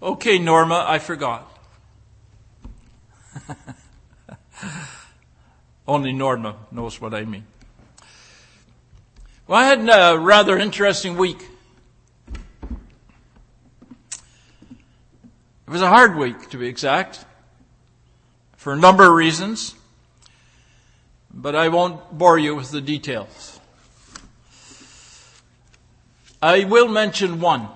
Okay, Norma, I forgot. Only Norma knows what I mean. Well, I had a rather interesting week. It was a hard week, to be exact, for a number of reasons, but I won't bore you with the details. I will mention one.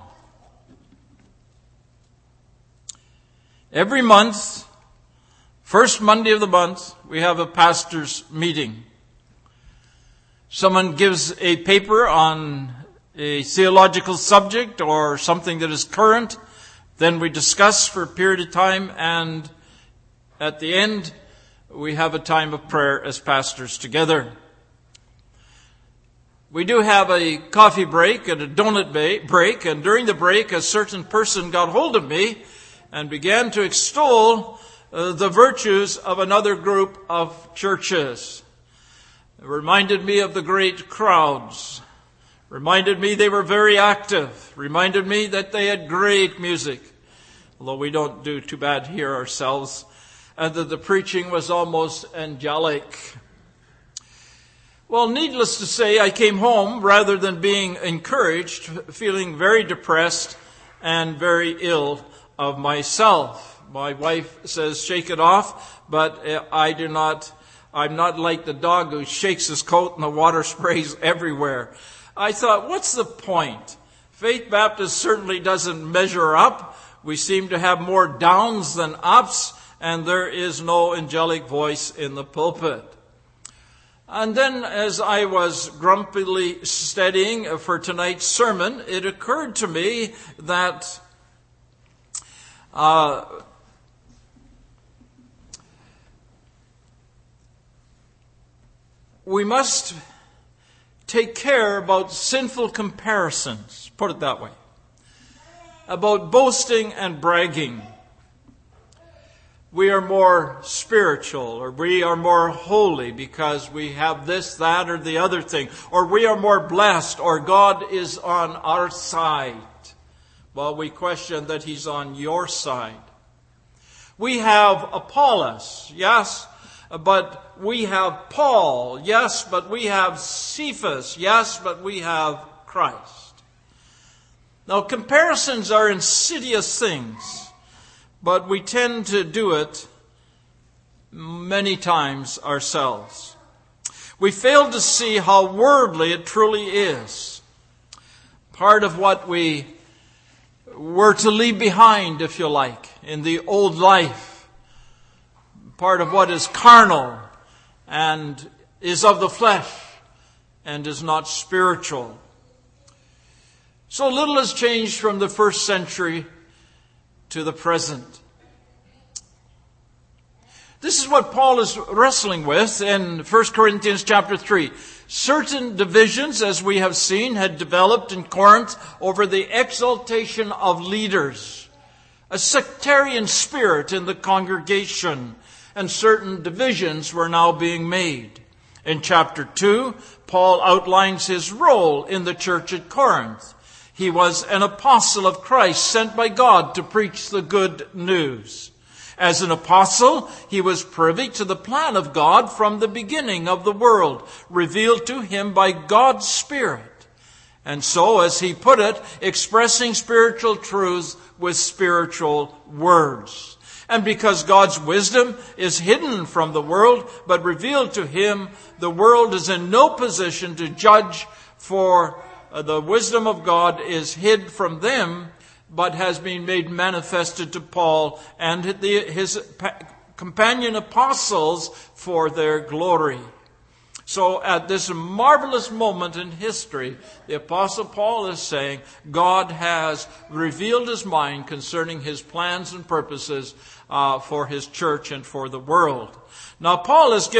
Every month, first Monday of the month, we have a pastor's meeting. Someone gives a paper on a theological subject or something that is current. Then we discuss for a period of time, and at the end, we have a time of prayer as pastors together. We do have a coffee break and a donut break, and during the break, a certain person got hold of me and began to extol the virtues of another group of churches. It reminded me of the great crowds. Reminded me they were very active. Reminded me that they had great music, although we don't do too bad here ourselves, and that the preaching was almost angelic. Well, needless to say, I came home rather than being encouraged, feeling very depressed and very ill of myself. My wife says, shake it off, but I'm not like the dog who shakes his coat and the water sprays everywhere. I thought, what's the point? Faith Baptist certainly doesn't measure up. We seem to have more downs than ups, and there is no angelic voice in the pulpit. And then as I was grumpily studying for tonight's sermon, it occurred to me that we must take care about sinful comparisons, put it that way, about boasting and bragging. We are more spiritual, or we are more holy because we have this, that, or the other thing, or we are more blessed, or God is on our side. Well, we question that He's on your side. We have Apollos, yes, but we have Paul, yes, but we have Cephas, yes, but we have Christ. Now, comparisons are insidious things, but we tend to do it many times ourselves. We fail to see how worldly it truly is. Part of what we were to leave behind, if you like, in the old life. Part of what is carnal and is of the flesh and is not spiritual. So little has changed from the first century to the present. This is what Paul is wrestling with in 1 Corinthians chapter 3. Certain divisions, as we have seen, had developed in Corinth over the exaltation of leaders. A sectarian spirit in the congregation, and certain divisions were now being made. In chapter 2, Paul outlines his role in the church at Corinth. He was an apostle of Christ sent by God to preach the good news. As an apostle, he was privy to the plan of God from the beginning of the world, revealed to him by God's Spirit. And so, as he put it, expressing spiritual truths with spiritual words. And because God's wisdom is hidden from the world, but revealed to him, the world is in no position to judge, for the wisdom of God is hid from them, but has been made manifested to Paul and his companion apostles for their glory. So at this marvelous moment in history, the Apostle Paul is saying God has revealed His mind concerning His plans and purposes for His church and for the world. Now Paul is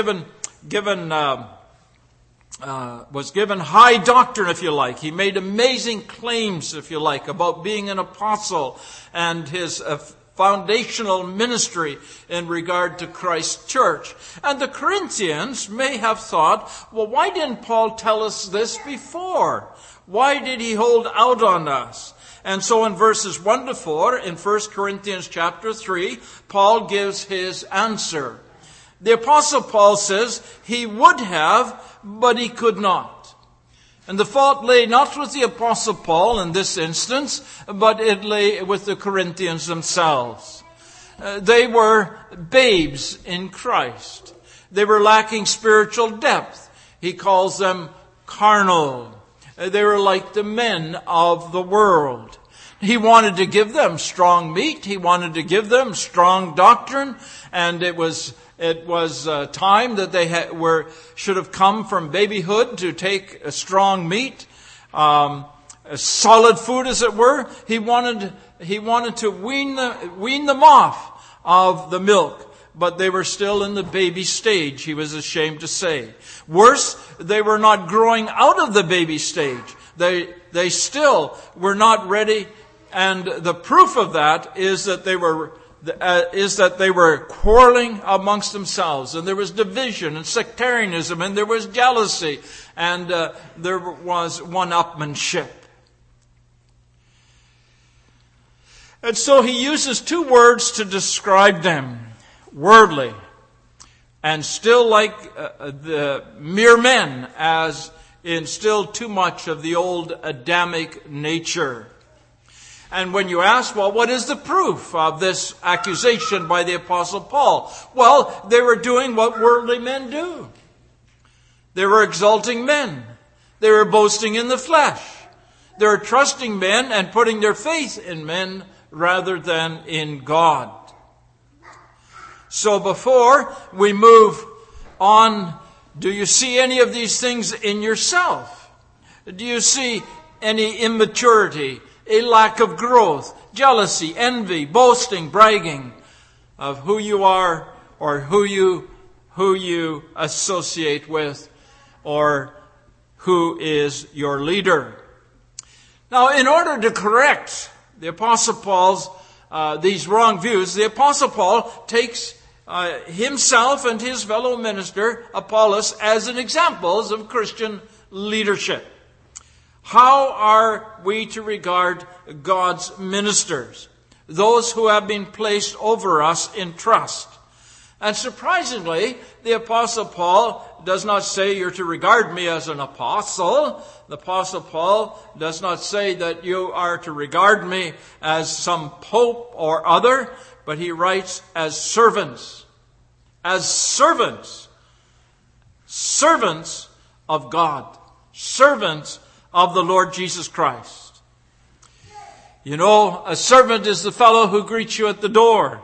was given high doctrine, if you like. He made amazing claims, if you like, about being an apostle and his foundational ministry in regard to Christ's church. And the Corinthians may have thought, well, why didn't Paul tell us this before? Why did he hold out on us? And so in verses 1 to 4 in 1 Corinthians chapter 3, Paul gives his answer. The Apostle Paul says he would have, but he could not. And the fault lay not with the Apostle Paul in this instance, but it lay with the Corinthians themselves. They were babes in Christ. They were lacking spiritual depth. He calls them carnal. They were like the men of the world. He wanted to give them strong meat. He wanted to give them strong doctrine. And it was time that they should have come from babyhood to take a strong meat, a solid food, as it were. He wanted to wean them off of the milk, but they were still in the baby stage, he was ashamed to say. Worse, they were not growing out of the baby stage. They still were not ready, and the proof of that is that they were quarreling amongst themselves, and there was division and sectarianism, and there was jealousy, and there was one-upmanship. And so he uses two words to describe them: worldly, and still like the mere men, as in still too much of the old Adamic nature. And when you ask, well, what is the proof of this accusation by the Apostle Paul? Well, they were doing what worldly men do. They were exalting men. They were boasting in the flesh. They were trusting men and putting their faith in men rather than in God. So before we move on, do you see any of these things in yourself? Do you see any immaturity, a lack of growth, jealousy, envy, boasting, bragging of who you are or who you associate with or who is your leader? Now, in order to correct the Apostle Paul's these wrong views, the Apostle Paul takes himself and his fellow minister, Apollos, as an examples of Christian leadership. How are we to regard God's ministers, those who have been placed over us in trust? And surprisingly, the Apostle Paul does not say you're to regard me as an apostle. The Apostle Paul does not say that you are to regard me as some pope or other, but he writes as servants. As servants. Servants of God. Servants of the Lord Jesus Christ. You know, a servant is the fellow who greets you at the door.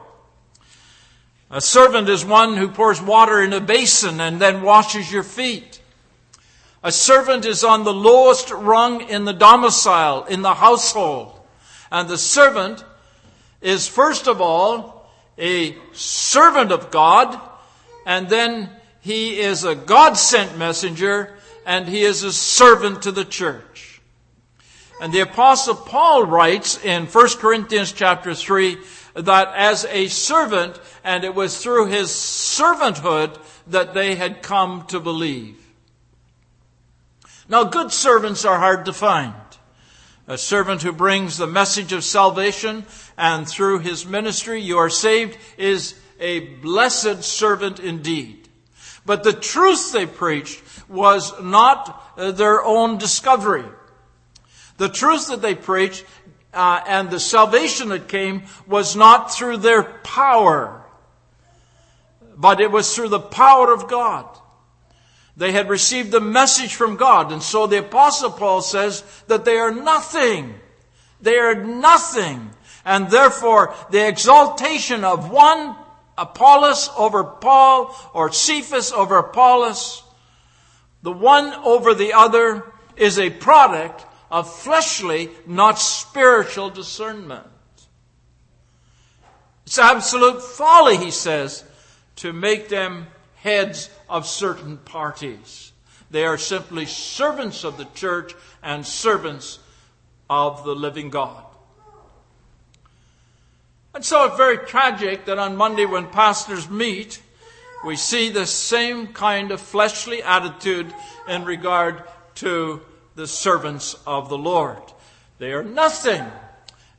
A servant is one who pours water in a basin and then washes your feet. A servant is on the lowest rung in the domicile, in the household. And the servant is first of all a servant of God, and then he is a God-sent messenger, and he is a servant to the church. And the Apostle Paul writes in 1 Corinthians chapter 3 that as a servant, and it was through his servanthood that they had come to believe. Now, good servants are hard to find. A servant who brings the message of salvation and through his ministry you are saved is a blessed servant indeed. But the truth they preached was not their own discovery. The truth that they preached and the salvation that came was not through their power, but it was through the power of God. They had received the message from God, and so the Apostle Paul says that they are nothing. They are nothing. And therefore, the exaltation of one Apollos over Paul, or Cephas over Apollos, the one over the other, is a product of fleshly, not spiritual discernment. It's absolute folly, he says, to make them heads of certain parties. They are simply servants of the church and servants of the living God. And so it's very tragic that on Monday when pastors meet, we see the same kind of fleshly attitude in regard to the servants of the Lord. They are nothing.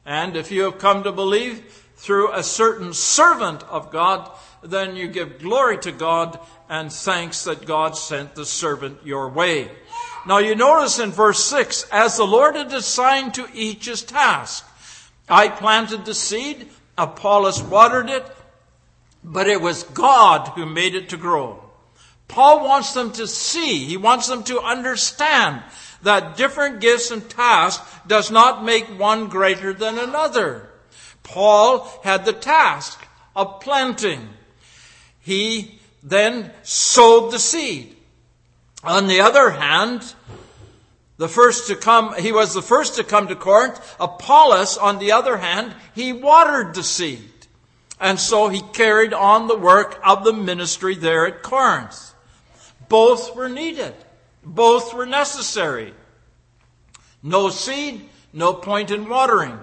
And if you have come to believe through a certain servant of God, then you give glory to God and thanks that God sent the servant your way. Now you notice in verse 6, as the Lord had assigned to each his task. I planted the seed, Apollos watered it, but it was God who made it to grow. Paul wants them to see, he wants them to understand that different gifts and tasks does not make one greater than another. Paul had the task of planting. He then sowed the seed. On the other hand, he was the first to come to Corinth. Apollos, on the other hand, he watered the seed. And so he carried on the work of the ministry there at Corinth. Both were needed. Both were necessary. No seed, no point in watering.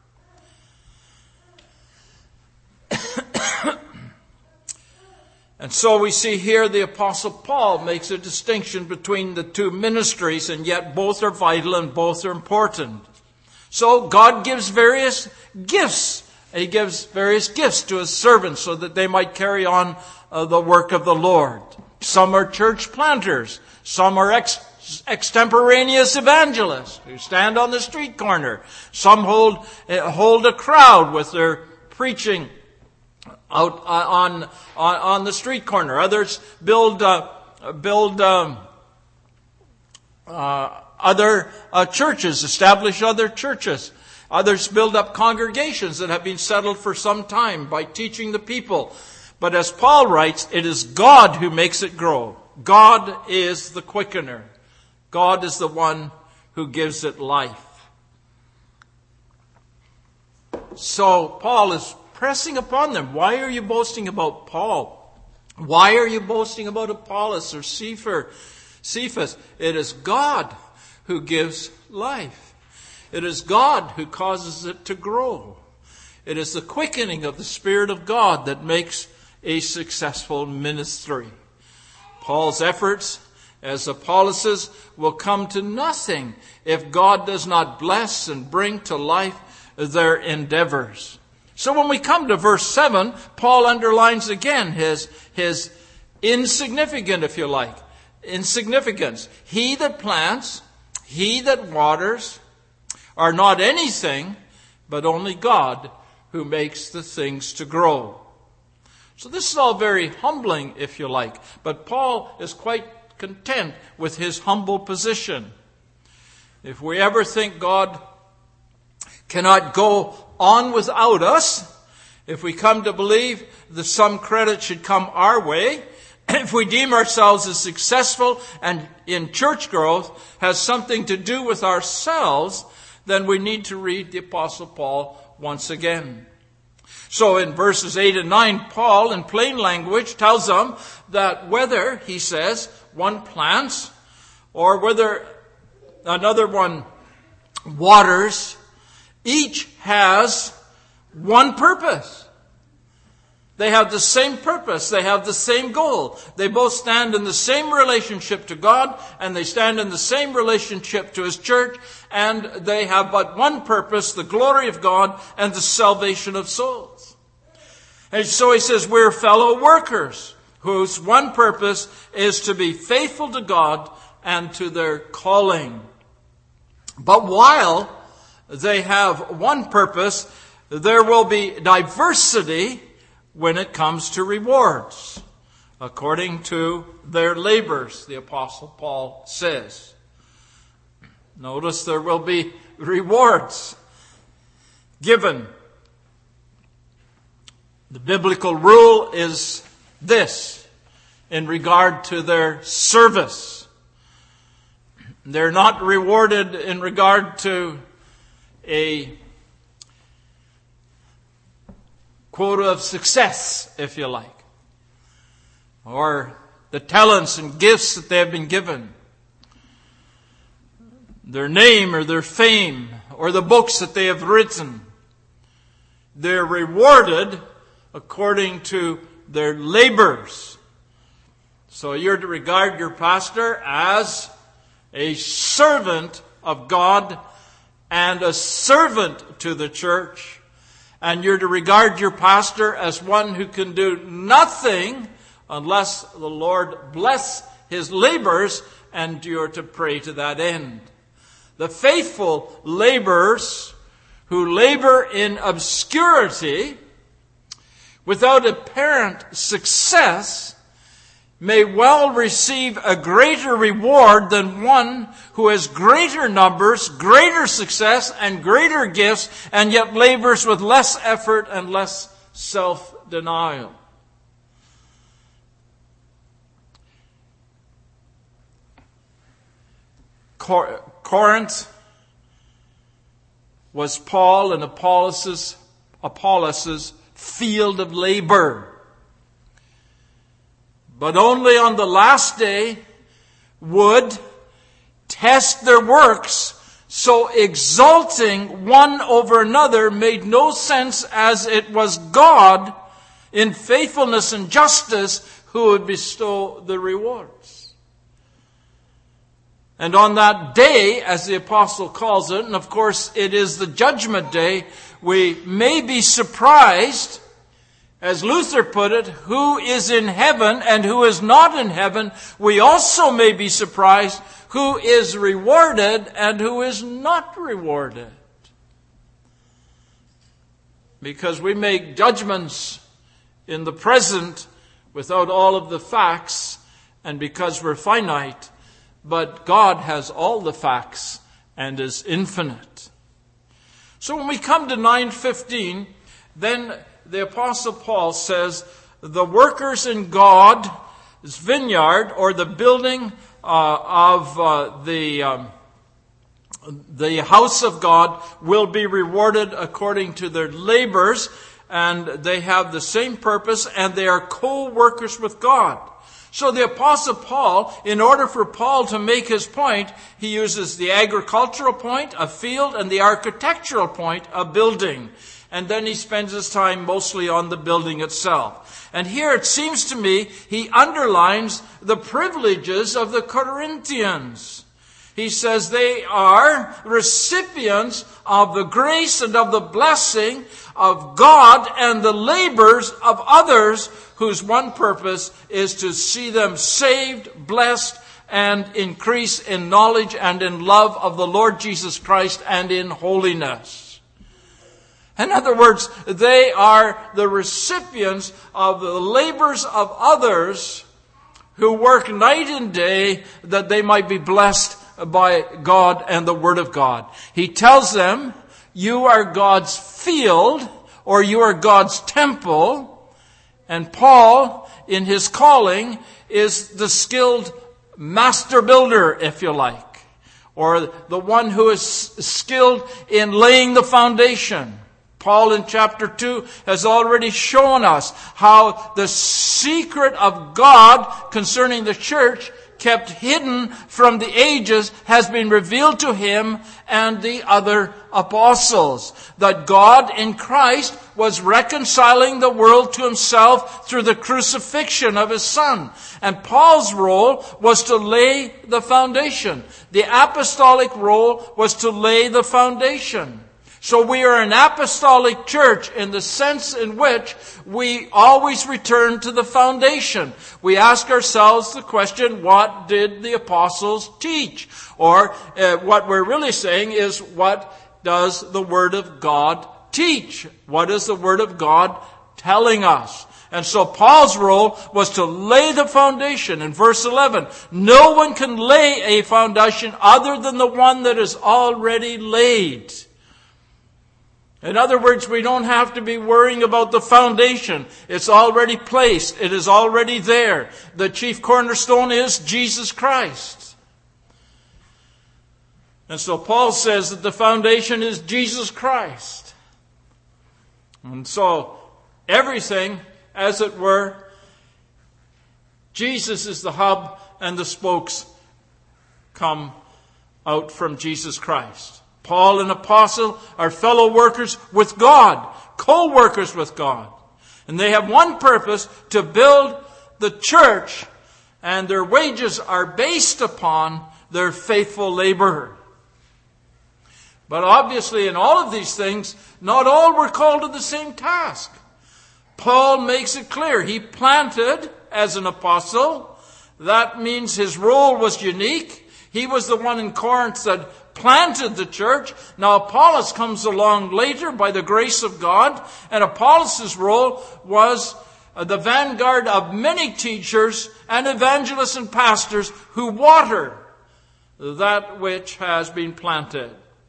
And so we see here the Apostle Paul makes a distinction between the two ministries, and yet both are vital and both are important. So God gives various gifts. He gives various gifts to his servants so that they might carry on the work of the Lord. Some are church planters. Some are extemporaneous evangelists who stand on the street corner. Some hold a crowd with their preaching out on the street corner. Others build other churches, establish other churches. Others build up congregations that have been settled for some time by teaching the people. But as Paul writes, it is God who makes it grow. God is the quickener. God is the one who gives it life. So Paul is pressing upon them. Why are you boasting about Paul? Why are you boasting about Apollos or Cephas? It is God who gives life. It is God who causes it to grow. It is the quickening of the Spirit of God that makes a successful ministry. Paul's efforts as Apollos's will come to nothing if God does not bless and bring to life their endeavors. So when we come to verse 7, Paul underlines again his insignificant, if you like, insignificance. He that plants, he that waters, are not anything, but only God who makes the things to grow. So this is all very humbling, if you like, but Paul is quite content with his humble position. If we ever think God cannot go on without us, if we come to believe that some credit should come our way, if we deem ourselves as successful and in church growth has something to do with ourselves, then we need to read the Apostle Paul once again. So in verses 8 and 9, Paul, in plain language, tells them that whether, he says, one plants or whether another one waters, each has one purpose. They have the same purpose. They have the same goal. They both stand in the same relationship to God, and they stand in the same relationship to His church, and they have but one purpose, the glory of God and the salvation of souls. And so he says, we're fellow workers whose one purpose is to be faithful to God and to their calling. But while they have one purpose, there will be diversity when it comes to rewards, according to their labors, the Apostle Paul says. Notice there will be rewards given. The biblical rule is this in regard to their service. They're not rewarded in regard to a quota of success, if you like, or the talents and gifts that they have been given, their name or their fame, or the books that they have written. They're rewarded according to their labors. So you're to regard your pastor as a servant of God and a servant to the church. And you're to regard your pastor as one who can do nothing unless the Lord bless his labors, and you're to pray to that end. The faithful laborers who labor in obscurity without apparent success may well receive a greater reward than one who has greater numbers, greater success, and greater gifts, and yet labors with less effort and less self-denial. Corinth was Paul and Apollos' field of labor. But only on the last day would test their works, so exalting one over another made no sense, as it was God in faithfulness and justice who would bestow the rewards. And on that day, as the apostle calls it, and of course it is the judgment day, we may be surprised, as Luther put it, who is in heaven and who is not in heaven. We also may be surprised who is rewarded and who is not rewarded. Because we make judgments in the present without all of the facts, and because we're finite. But God has all the facts and is infinite. So when we come to 9:15, then the Apostle Paul says, the workers in God's vineyard, or the building of the house of God, will be rewarded according to their labors, and they have the same purpose, and they are co-workers with God. So the Apostle Paul, in order for Paul to make his point, he uses the agricultural point, a field, and the architectural point, a building. And then he spends his time mostly on the building itself. And here it seems to me he underlines the privileges of the Corinthians. He says they are recipients of the grace and of the blessing of God and the labors of others, whose one purpose is to see them saved, blessed, and increase in knowledge and in love of the Lord Jesus Christ and in holiness. In other words, they are the recipients of the labors of others who work night and day that they might be blessed by God and the Word of God. He tells them, you are God's field, or you are God's temple. And Paul, in his calling, is the skilled master builder, if you like, or the one who is skilled in laying the foundation. Paul in chapter 2 has already shown us how the secret of God concerning the church, kept hidden from the ages, has been revealed to him and the other apostles. That God in Christ was reconciling the world to himself through the crucifixion of his Son. And Paul's role was to lay the foundation. The apostolic role was to lay the foundation. So we are an apostolic church in the sense in which we always return to the foundation. We ask ourselves the question, what did the apostles teach? Or what we're really saying is, what does the Word of God teach? What is the Word of God telling us? And so Paul's role was to lay the foundation. In verse 11, no one can lay a foundation other than the one that is already laid. In other words, we don't have to be worrying about the foundation. It's already placed. It is already there. The chief cornerstone is Jesus Christ. And so Paul says that the foundation is Jesus Christ. And so everything, as it were, Jesus is the hub and the spokes come out from Jesus Christ. Paul, an apostle, are fellow workers with God, co-workers with God. And they have one purpose, to build the church, and their wages are based upon their faithful labor. But obviously in all of these things, not all were called to the same task. Paul makes it clear. He planted as an apostle. That means his role was unique. He was the one in Corinth that planted the church. Now Apollos comes along later by the grace of God. And Apollos' role was the vanguard of many teachers and evangelists and pastors who water that which has been planted.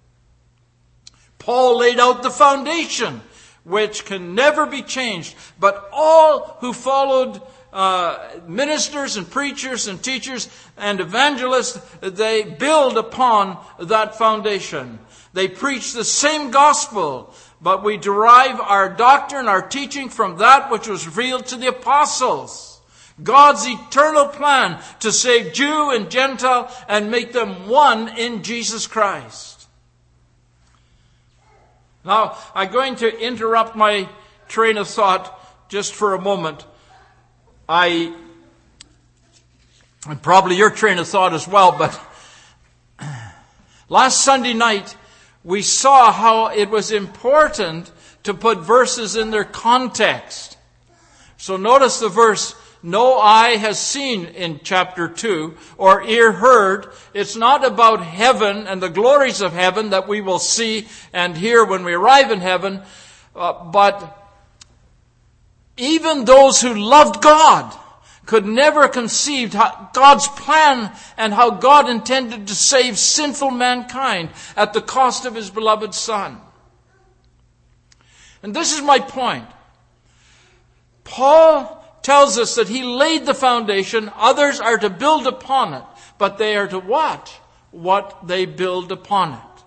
Paul laid out the foundation, which can never be changed. But all who followed ministers and preachers and teachers and evangelists, they build upon that foundation. They preach the same gospel, but we derive our doctrine, our teaching from that which was revealed to the apostles. God's eternal plan to save Jew and Gentile and make them one in Jesus Christ. Now, I'm going to interrupt my train of thought just for a moment. And probably your train of thought as well, but last Sunday night we saw how it was important to put verses in their context. So notice the verse, no eye has seen in chapter 2, or ear heard. It's not about heaven and the glories of heaven that we will see and hear when we arrive in heaven, but even those who loved God could never conceive God's plan and how God intended to save sinful mankind at the cost of His beloved Son. And this is my point. Paul tells us that he laid the foundation, others are to build upon it, but they are to watch what they build upon it.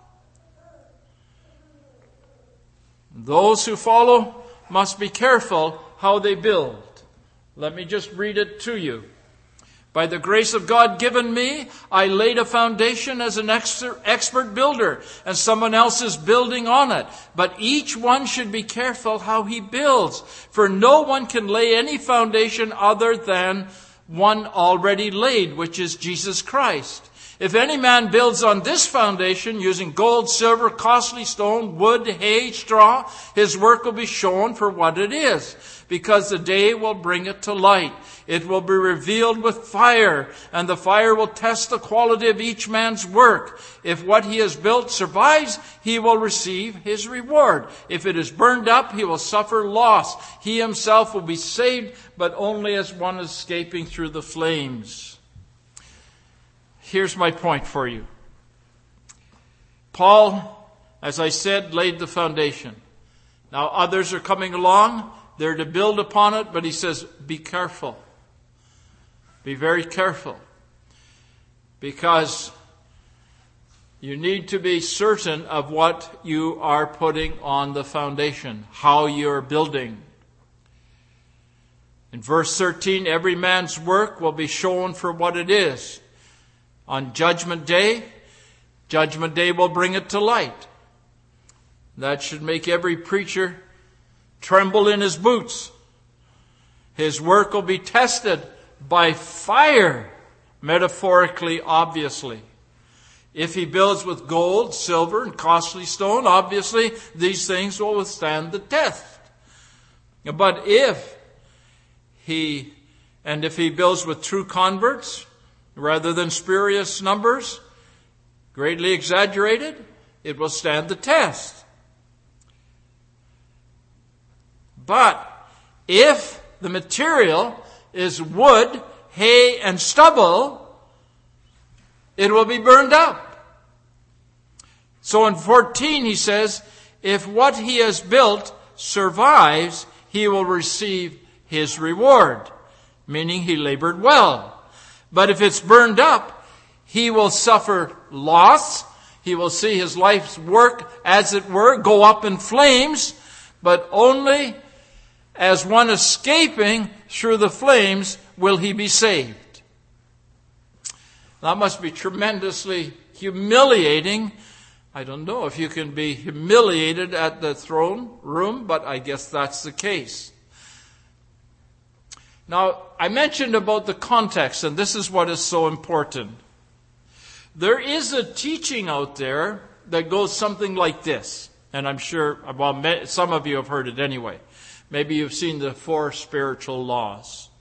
Those who follow must be careful how they build. Let me just read it to you. By the grace of God given me, I laid a foundation as an expert builder, and someone else is building on it. But each one should be careful how he builds, for no one can lay any foundation other than one already laid, which is Jesus Christ. If any man builds on this foundation using gold, silver, costly stone, wood, hay, straw, his work will be shown for what it is, because the day will bring it to light. It will be revealed with fire, and the fire will test the quality of each man's work. If what he has built survives, he will receive his reward. If it is burned up, he will suffer loss. He himself will be saved, but only as one escaping through the flames. Here's my point for you. Paul, as I said, laid the foundation. Now others are coming along. They're to build upon it, but he says, be careful. Be very careful. Because you need to be certain of what you are putting on the foundation, how you're building. In verse 13, every man's work will be shown for what it is. On Judgment Day will bring it to light. That should make every preacher tremble in his boots. His work will be tested by fire, metaphorically, obviously. If he builds with gold, silver, and costly stone, obviously these things will withstand the test. But if he builds with true converts, rather than spurious numbers, greatly exaggerated, it will stand the test. But if the material is wood, hay, and stubble, it will be burned up. So in 14 he says, if what he has built survives, he will receive his reward, meaning he labored well. But if it's burned up, he will suffer loss. He will see his life's work, as it were, go up in flames, but only as one escaping through the flames will he be saved. That must be tremendously humiliating. I don't know if you can be humiliated at the throne room, but I guess that's the case. Now, I mentioned about the context, and this is what is so important. There is a teaching out there that goes something like this. And I'm sure, well, some of you have heard it anyway. Maybe you've seen the 4 spiritual laws.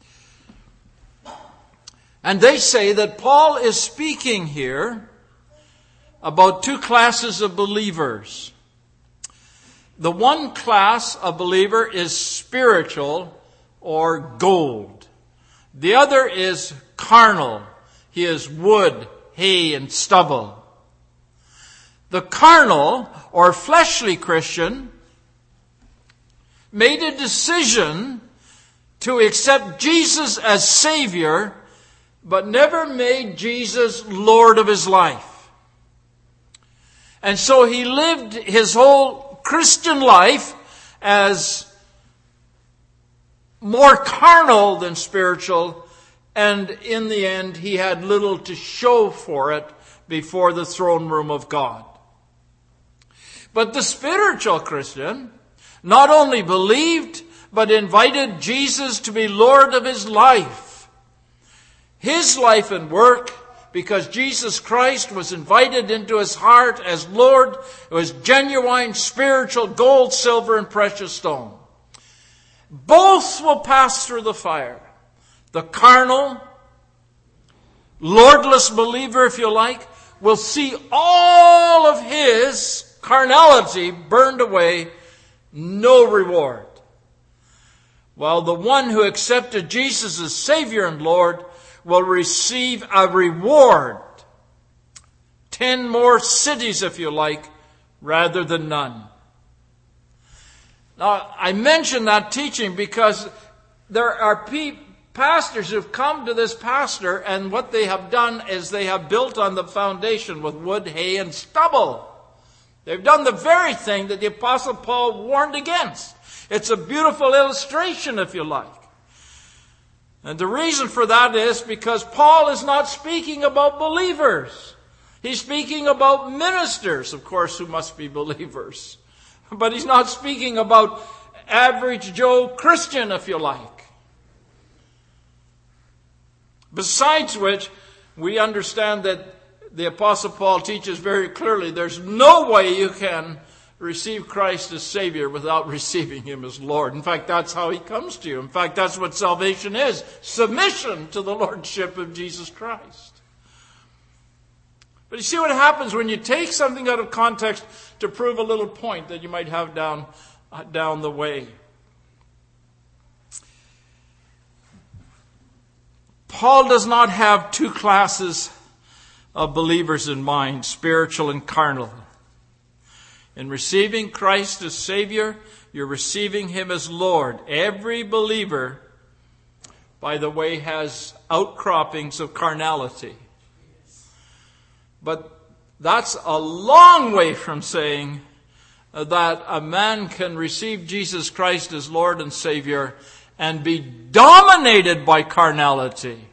And they say that Paul is speaking here about 2 classes of believers. The one class of believer is spiritual or gold. The other is carnal. He is wood, hay, and stubble. The carnal or fleshly Christian made a decision to accept Jesus as Savior, but never made Jesus Lord of his life. And so he lived his whole Christian life as more carnal than spiritual, and in the end he had little to show for it before the throne room of God. But the spiritual Christian not only believed, but invited Jesus to be Lord of his life. His life and work, because Jesus Christ was invited into his heart as Lord. It was genuine spiritual gold, silver, and precious stone. Both will pass through the fire. The carnal, lordless believer, if you like, will see all of his carnality burned away, no reward. While the one who accepted Jesus as Savior and Lord will receive a reward. 10 more cities, if you like, rather than none. Now, I mention that teaching because there are pastors who've come to this pastor, and what they have done is they have built on the foundation with wood, hay, and stubble. They've done the very thing that the Apostle Paul warned against. It's a beautiful illustration, if you like. And the reason for that is because Paul is not speaking about believers. He's speaking about ministers, of course, who must be believers. But he's not speaking about average Joe Christian, if you like. Besides which, we understand that the Apostle Paul teaches very clearly there's no way you can receive Christ as Savior without receiving him as Lord. In fact, that's how he comes to you. In fact, that's what salvation is. Submission to the Lordship of Jesus Christ. But you see what happens when you take something out of context to prove a little point that you might have down the way. Paul does not have 2 classes of believers in mind, spiritual and carnal. In receiving Christ as Savior, you're receiving him as Lord. Every believer, by the way, has outcroppings of carnality. But that's a long way from saying that a man can receive Jesus Christ as Lord and Savior and be dominated by carnality.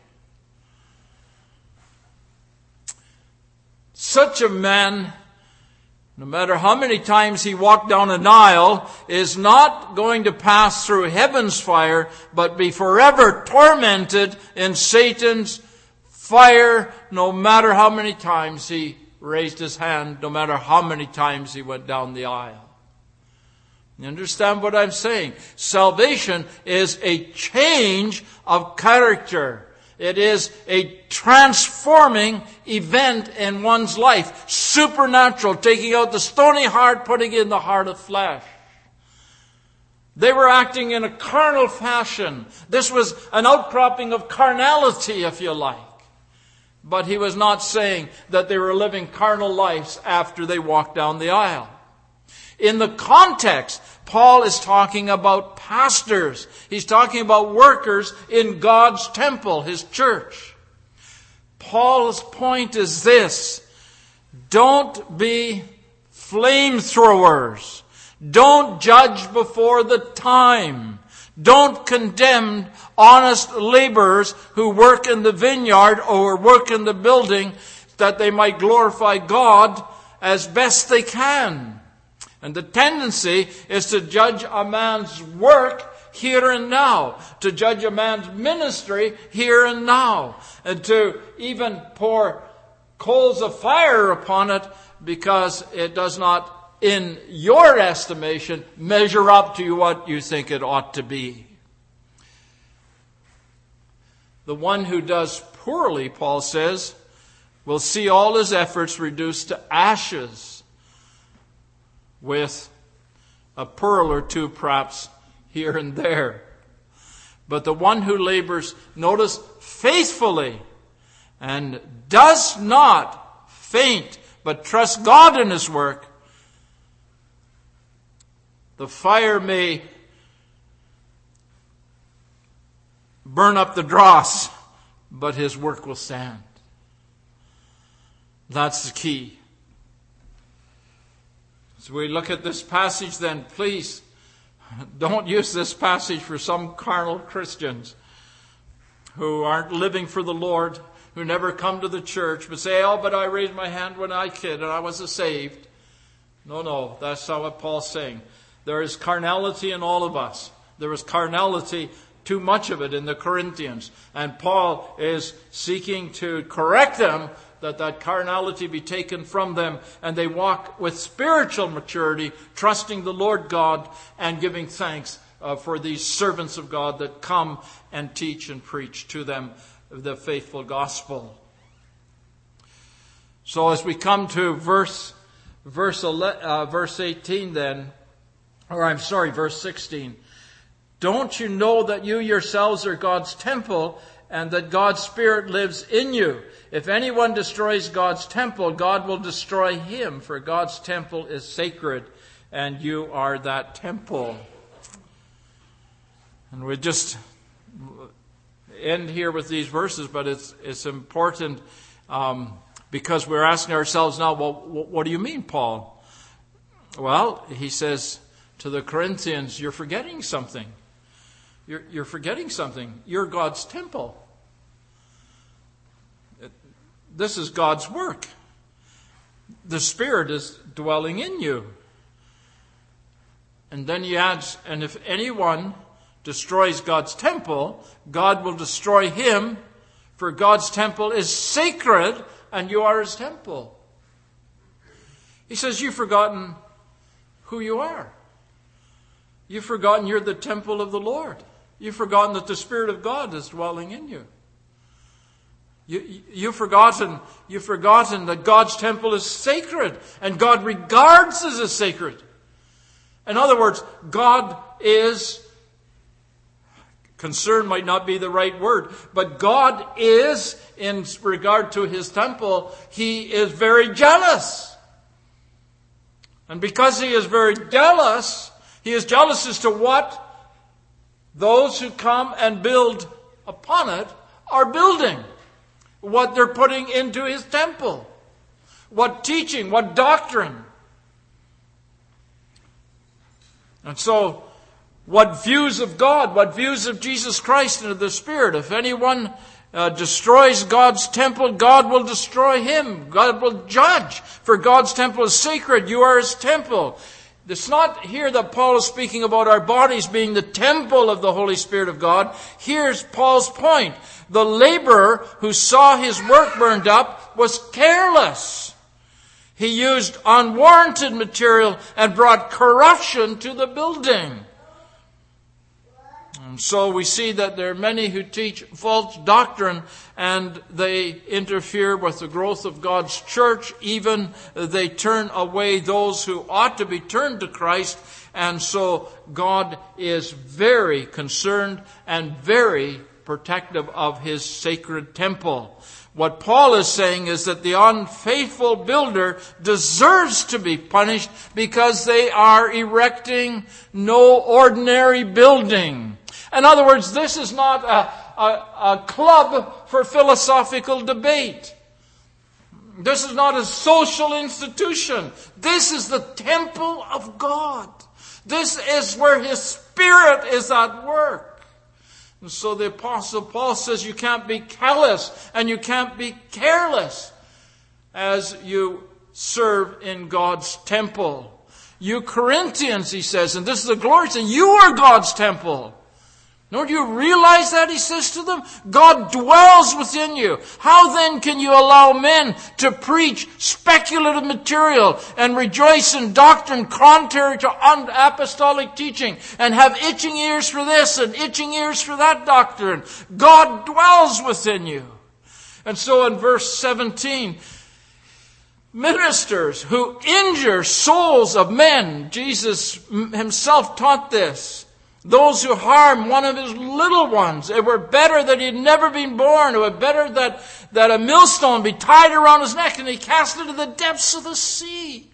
Such a man, no matter how many times he walked down an aisle, is not going to pass through heaven's fire, but be forever tormented in Satan's fire, no matter how many times he raised his hand, no matter how many times he went down the aisle. You understand what I'm saying? Salvation is a change of character. It is a transforming event in one's life. Supernatural, taking out the stony heart, putting in the heart of flesh. They were acting in a carnal fashion. This was an outcropping of carnality, if you like. But he was not saying that they were living carnal lives after they walked down the aisle. In the context, Paul is talking about pastors. He's talking about workers in God's temple, his church. Paul's point is this: don't be flamethrowers. Don't judge before the time. Don't condemn honest laborers who work in the vineyard or work in the building that they might glorify God as best they can. And the tendency is to judge a man's work here and now, to judge a man's ministry here and now, and to even pour coals of fire upon it because it does not, in your estimation, measure up to what you think it ought to be. The one who does poorly, Paul says, will see all his efforts reduced to ashes, with a pearl or two perhaps here and there. But the one who labors, notice, faithfully, and does not faint, but trusts God in his work, the fire may burn up the dross, but his work will stand. That's the key. As we look at this passage, then please don't use this passage for some carnal Christians who aren't living for the Lord, who never come to the church, but say, oh, but I raised my hand when I was a kid and I was saved. No, that's not what Paul's saying. There is carnality in all of us. There is carnality, too much of it, in the Corinthians. And Paul is seeking to correct them, that carnality be taken from them, and they walk with spiritual maturity, trusting the Lord God and giving thanks for these servants of God that come and teach and preach to them the faithful gospel. So as we come to verse 18 then, verse 16. Don't you know that you yourselves are God's temple and that God's Spirit lives in you? If anyone destroys God's temple, God will destroy him, for God's temple is sacred and you are that temple. And we just end here with these verses, but it's important because we're asking ourselves now, well, what do you mean, Paul? Well, he says to the Corinthians, you're forgetting something. You're forgetting something. You're God's temple. This is God's work. The Spirit is dwelling in you. And then he adds, and if anyone destroys God's temple, God will destroy him, for God's temple is sacred and you are his temple. He says, you've forgotten who you are. You've forgotten you're the temple of the Lord. You've forgotten that the Spirit of God is dwelling in you. You've forgotten that God's temple is sacred and God regards it as sacred. In other words, God is, concern might not be the right word, but God is, in regard to his temple, he is very jealous. And because he is very jealous, he is jealous as to what those who come and build upon it are building. What they're putting into his temple. What teaching, what doctrine. And so, what views of God, what views of Jesus Christ and of the Spirit. If anyone destroys God's temple, God will destroy him. God will judge. For God's temple is sacred. You are his temple. It's not here that Paul is speaking about our bodies being the temple of the Holy Spirit of God. Here's Paul's point. The laborer who saw his work burned up was careless. He used unwarranted material and brought corruption to the building. And so we see that there are many who teach false doctrine and they interfere with the growth of God's church. Even they turn away those who ought to be turned to Christ. And so God is very concerned and very protective of his sacred temple. What Paul is saying is that the unfaithful builder deserves to be punished because they are erecting no ordinary building. In other words, this is not a club for philosophical debate. This is not a social institution. This is the temple of God. This is where his Spirit is at work. And so the Apostle Paul says you can't be callous and you can't be careless as you serve in God's temple. You Corinthians, he says, and this is the glorious thing, you are God's temple. Don't you realize that, he says to them? God dwells within you. How then can you allow men to preach speculative material and rejoice in doctrine contrary to apostolic teaching and have itching ears for this and itching ears for that doctrine? God dwells within you. And so in verse 17, ministers who injure souls of men, Jesus himself taught this. Those who harm one of his little ones, it were better that he had never been born. It were better that a millstone be tied around his neck and he cast into the depths of the sea.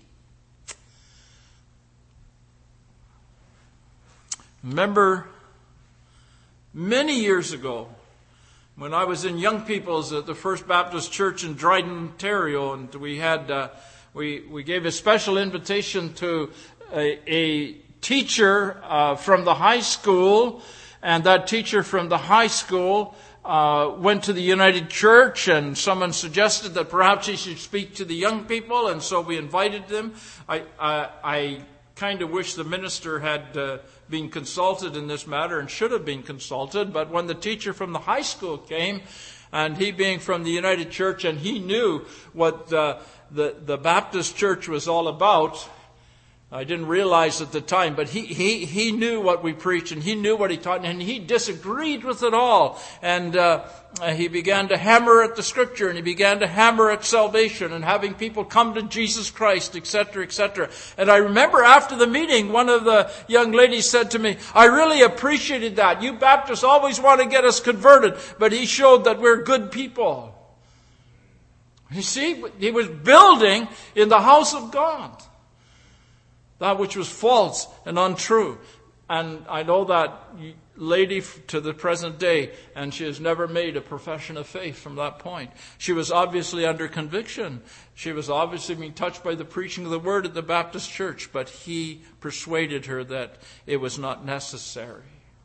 Remember, many years ago, when I was in Young People's at the First Baptist Church in Dryden, Ontario, and we had we gave a special invitation to a teacher from the high school, and that teacher from the high school went to the United Church, and someone suggested that perhaps he should speak to the young people, and so we invited them. I kind of wish the minister had been consulted in this matter and should have been consulted, but when the teacher from the high school came, and he being from the United Church, and he knew what the Baptist Church was all about, I didn't realize at the time, but he knew what we preached, and he knew what he taught, and he disagreed with it all. And he began to hammer at the Scripture, and he began to hammer at salvation and having people come to Jesus Christ, etc., etc. And I remember after the meeting, one of the young ladies said to me, I really appreciated that. You Baptists always want to get us converted, but he showed that we're good people. You see, he was building in the house of God that which was false and untrue. And I know that lady to the present day, and she has never made a profession of faith from that point. She was obviously under conviction. She was obviously being touched by the preaching of the word at the Baptist church, but he persuaded her that it was not necessary.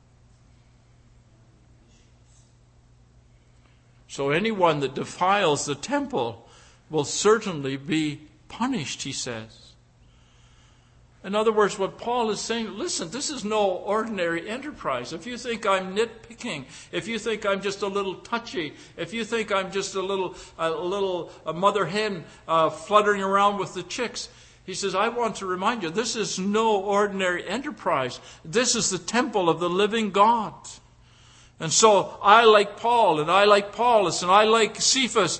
So anyone that defiles the temple will certainly be punished, he says. In other words, what Paul is saying, listen, this is no ordinary enterprise. If you think I'm nitpicking, if you think I'm just a little touchy, if you think I'm just a little mother hen fluttering around with the chicks, he says, I want to remind you, this is no ordinary enterprise. This is the temple of the living God. And so I like Paul, and I like Apollos, and I like Cephas.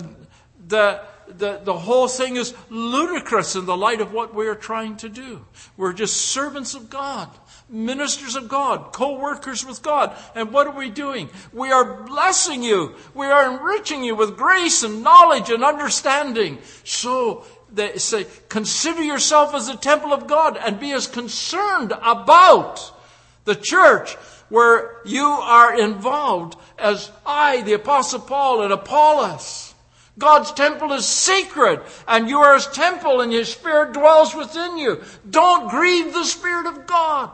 The whole thing is ludicrous in the light of what we are trying to do. We're just servants of God, ministers of God, co-workers with God. And what are we doing? We are blessing you. We are enriching you with grace and knowledge and understanding. So they say, consider yourself as the temple of God and be as concerned about the church where you are involved as I, the Apostle Paul, and Apollos. God's temple is sacred, and you are his temple, and his Spirit dwells within you. Don't grieve the Spirit of God.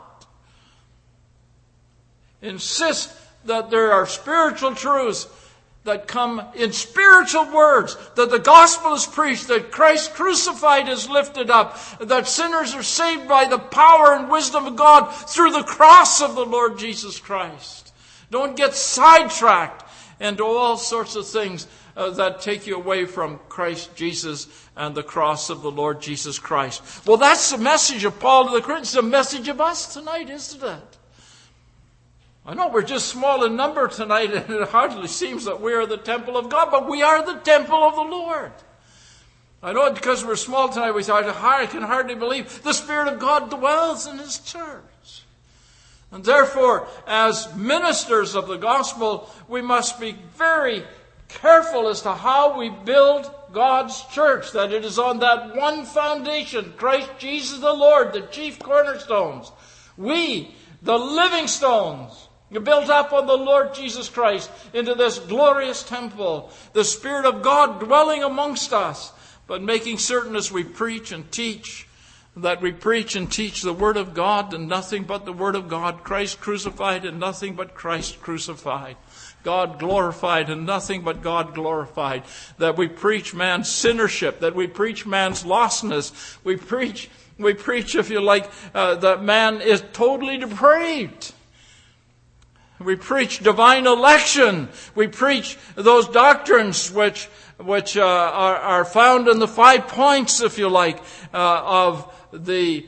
Insist that there are spiritual truths that come in spiritual words, that the gospel is preached, that Christ crucified is lifted up, that sinners are saved by the power and wisdom of God through the cross of the Lord Jesus Christ. Don't get sidetracked into all sorts of things that take you away from Christ Jesus and the cross of the Lord Jesus Christ. Well, that's the message of Paul to the Corinthians, the message of us tonight, isn't it? I know we're just small in number tonight, and it hardly seems that we are the temple of God, but we are the temple of the Lord. I know because we're small tonight, we say, I can hardly believe the Spirit of God dwells in his church. And therefore, as ministers of the gospel, we must be very careful as to how we build God's church, that it is on that one foundation, Christ Jesus the Lord, the chief cornerstones. We, the living stones, are built up on the Lord Jesus Christ into this glorious temple, the Spirit of God dwelling amongst us, but making certain as we preach and teach, that we preach and teach the Word of God and nothing but the Word of God, Christ crucified and nothing but Christ crucified. God glorified and nothing but God glorified. That we preach man's sinnership, that we preach man's lostness. We preach, if you like, that man is totally depraved. We preach divine election. We preach those doctrines which are found in the 5 points, if you like, of the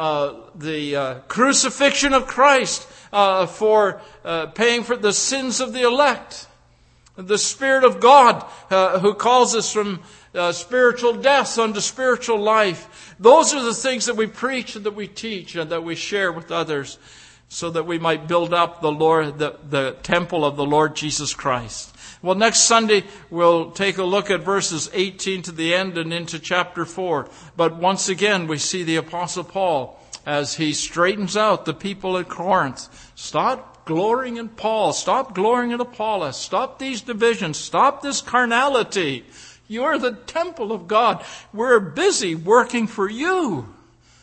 crucifixion of Christ for paying for the sins of the elect. The Spirit of God who calls us from spiritual death unto spiritual life. Those are the things that we preach and that we teach and that we share with others, so that we might build up the temple of the Lord Jesus Christ. Well, next Sunday we'll take a look at verses 18 to the end and into chapter 4. But once again we see the Apostle Paul as he straightens out the people at Corinth. Stop glorying in Paul. Stop glorying in Apollos. Stop these divisions. Stop this carnality. You're the temple of God. We're busy working for you.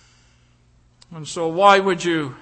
And so why would you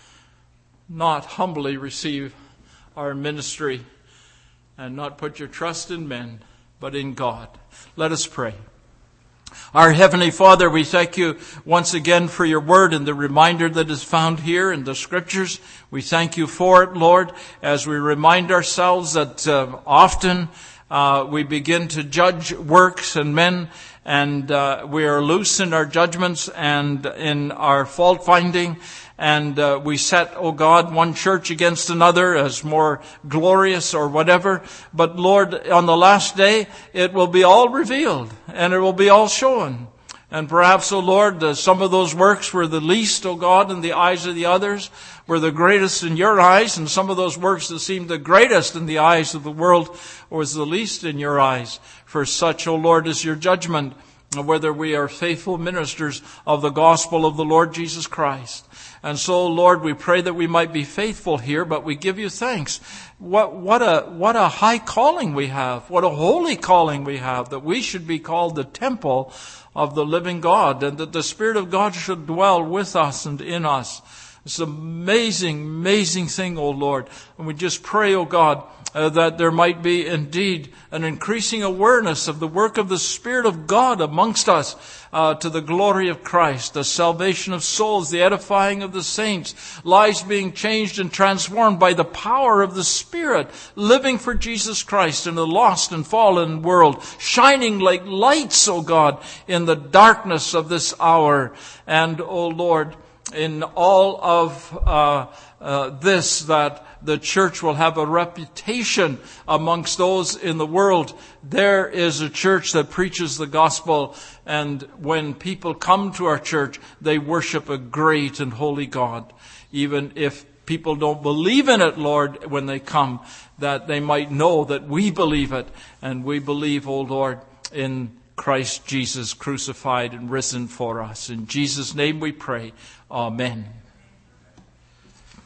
not humbly receive our ministry and not put your trust in men, but in God? Let us pray. Our Heavenly Father, we thank you once again for your word and the reminder that is found here in the Scriptures. We thank you for it, Lord, as we remind ourselves that often we begin to judge works and men, and we are loose in our judgments and in our fault finding. And we set, oh God, one church against another as more glorious or whatever. But Lord, on the last day, it will be all revealed and it will be all shown. And perhaps, oh Lord, some of those works were the least, oh God, in the eyes of the others, were the greatest in your eyes. And some of those works that seemed the greatest in the eyes of the world was the least in your eyes. For such, oh Lord, is your judgment, whether we are faithful ministers of the gospel of the Lord Jesus Christ. And so, Lord, we pray that we might be faithful here, but we give you thanks. What a high calling we have. What a holy calling we have, that we should be called the temple of the living God, and that the Spirit of God should dwell with us and in us. It's an amazing, amazing thing, O Lord. And we just pray, O God, that there might be indeed an increasing awareness of the work of the Spirit of God amongst us, to the glory of Christ, the salvation of souls, the edifying of the saints, lives being changed and transformed by the power of the Spirit, living for Jesus Christ in a lost and fallen world, shining like lights, O God, in the darkness of this hour. And, O Lord, in all of this, that the church will have a reputation amongst those in the world. There is a church that preaches the gospel, and when people come to our church, they worship a great and holy God. Even if people don't believe in it, Lord, when they come, that they might know that we believe it, and we believe, O Lord, in Christ Jesus crucified and risen for us. In Jesus' name we pray. Amen.